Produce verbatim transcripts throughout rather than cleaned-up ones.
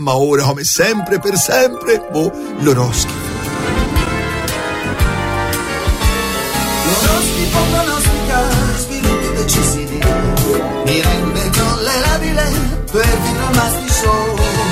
ma ora come sempre per sempre, oh, l'oroscopo. L'oroscopo pronostica sviluppi decisivi, mi rende tollerabile per vino al Masti Show.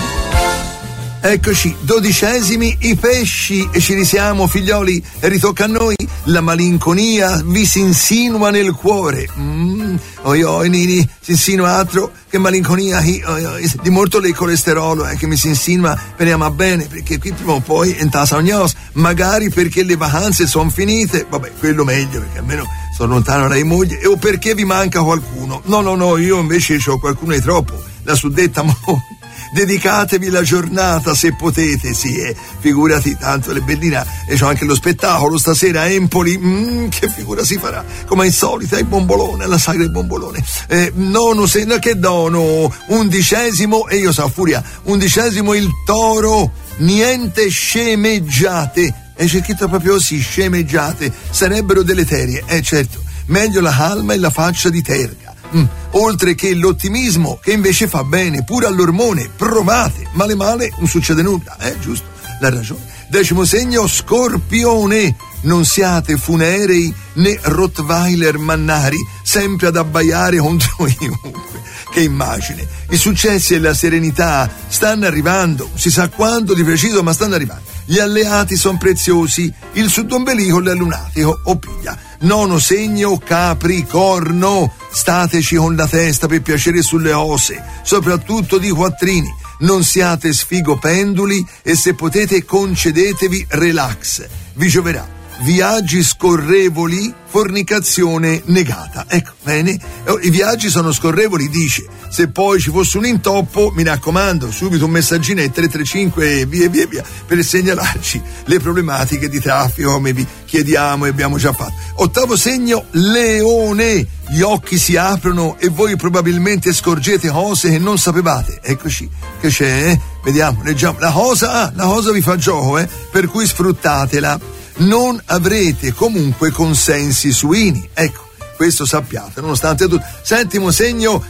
Eccoci, dodicesimi i pesci, e ci risiamo, figlioli, e ritocca a noi. La malinconia vi si insinua nel cuore. Mm, oi oi nini, si insinua altro che malinconia, oi, oi, di molto il colesterolo eh, che mi si insinua, veniamo a bene, perché qui prima o poi in tasa ognos, magari perché le vacanze sono finite, vabbè, quello meglio, perché almeno sono lontano dai mogli, o perché vi manca qualcuno. No, no, no, io invece ho qualcuno di troppo, la suddetta moglie. Dedicatevi la giornata se potete, sì, eh, figurati, tanto le bellina, e c'ho anche lo spettacolo stasera a Empoli, mm, che figura si farà, come al solito, il bombolone, la sagra del bombolone, eh, nono, se, no, che dono, undicesimo, e io so furia, undicesimo il toro, niente scemeggiate, e c'è scritto proprio così, scemeggiate, sarebbero deleterie, eh certo, meglio la calma e la faccia di terga. Mm. Oltre che l'ottimismo, che invece fa bene pure all'ormone, provate, male male non succede nulla, eh, giusto, la ragione. Decimo segno, Scorpione, non siate funerei né Rottweiler mannari, sempre ad abbaiare contro chiunque. Che immagine, i successi e la serenità stanno arrivando, si sa quanto di preciso, ma stanno arrivando. Gli alleati sono preziosi, il suddombelico è lunatico, o piglia. Nono segno, Capricorno, stateci con la testa per piacere sulle osse, soprattutto di quattrini, non siate sfigopenduli e se potete concedetevi relax, vi gioverà. Viaggi scorrevoli, fornicazione negata. Ecco, bene, i viaggi sono scorrevoli, dice. Se poi ci fosse un intoppo, mi raccomando, subito un messaggino ai tre tre cinque e via via via per segnalarci le problematiche di traffico, come vi chiediamo e abbiamo già fatto. Ottavo segno, Leone, gli occhi si aprono e voi probabilmente scorgete cose che non sapevate. Eccoci, che c'è, eh? Vediamo, leggiamo. La cosa, ah, la cosa vi fa gioco, eh? Per cui sfruttatela. Non avrete comunque consensi suini, ecco, questo sappiate, nonostante tutto. Settimo segno,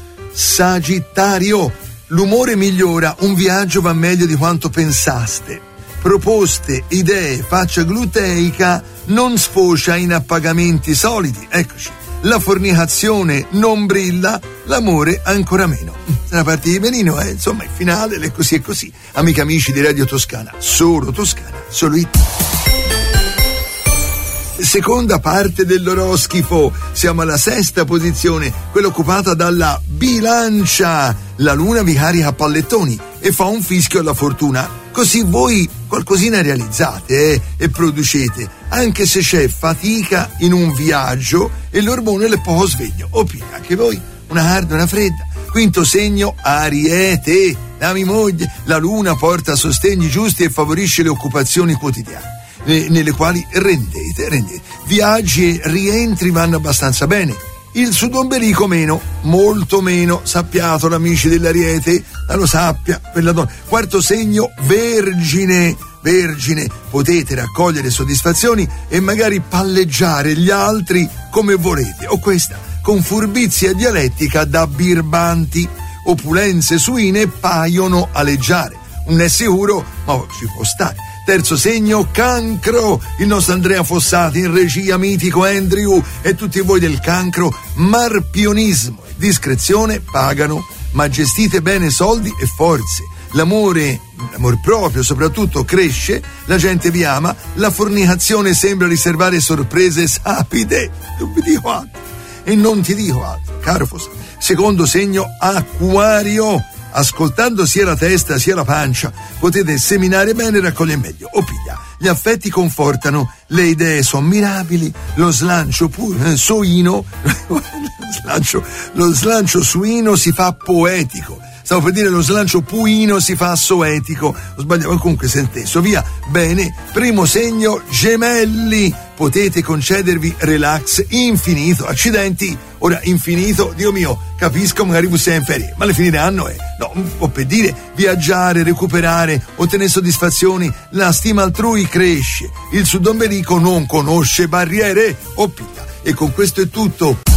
Sagittario, l'umore migliora, un viaggio va meglio di quanto pensaste. Proposte, idee, faccia gluteica non sfocia in appagamenti solidi, eccoci. La fornicazione non brilla, l'amore ancora meno. Sarà partita benino, eh? Insomma, il finale è così e così. Amiche amici di Radio Toscana, solo Toscana, solo it. Seconda parte dell'oroscopo, siamo alla sesta posizione, quella occupata dalla Bilancia. La luna vi carica a pallettoni e fa un fischio alla fortuna, così voi qualcosina realizzate eh, e producete, anche se c'è fatica in un viaggio e l'ormone è poco sveglio. O più, anche voi, una calda, una fredda. Quinto segno, Ariete, la mia moglie, la luna porta sostegni giusti e favorisce le occupazioni quotidiane, nelle quali rendete, rendete. Viaggi e rientri vanno abbastanza bene. Il sudombelico meno, molto meno, sappiatelo amici dell'Ariete, ma lo sappia per la donna. Quarto segno, Vergine, Vergine, potete raccogliere soddisfazioni e magari palleggiare gli altri come volete, o questa, con furbizia dialettica da birbanti, opulenze suine paiono aleggiare. Non è sicuro, ma ci può stare. Terzo segno, Cancro, il nostro Andrea Fossati in regia, mitico Andrew e tutti voi del Cancro. Marpionismo e discrezione pagano, ma gestite bene soldi e forze. L'amore, l'amor proprio soprattutto, cresce, la gente vi ama, la fornicazione sembra riservare sorprese sapide. Non vi dico altro e non ti dico altro, caro Fossati. Secondo segno, Acquario, ascoltando sia la testa sia la pancia potete seminare bene e raccogliere meglio. O piglia, gli affetti confortano, le idee sono mirabili, lo slancio pu- eh, suino lo, slancio, lo slancio suino si fa poetico. Stavo per dire lo slancio puino si fa soetico, ho sbagliato, comunque sentesso, via. Bene, primo segno, Gemelli, potete concedervi relax infinito, accidenti, ora infinito, Dio mio, capisco magari voi siete in ferie, ma le finiranno, eh. No, o per dire, viaggiare, recuperare, ottenere soddisfazioni, la stima altrui cresce, il sudombelico non conosce barriere, o piglia. E con questo è tutto.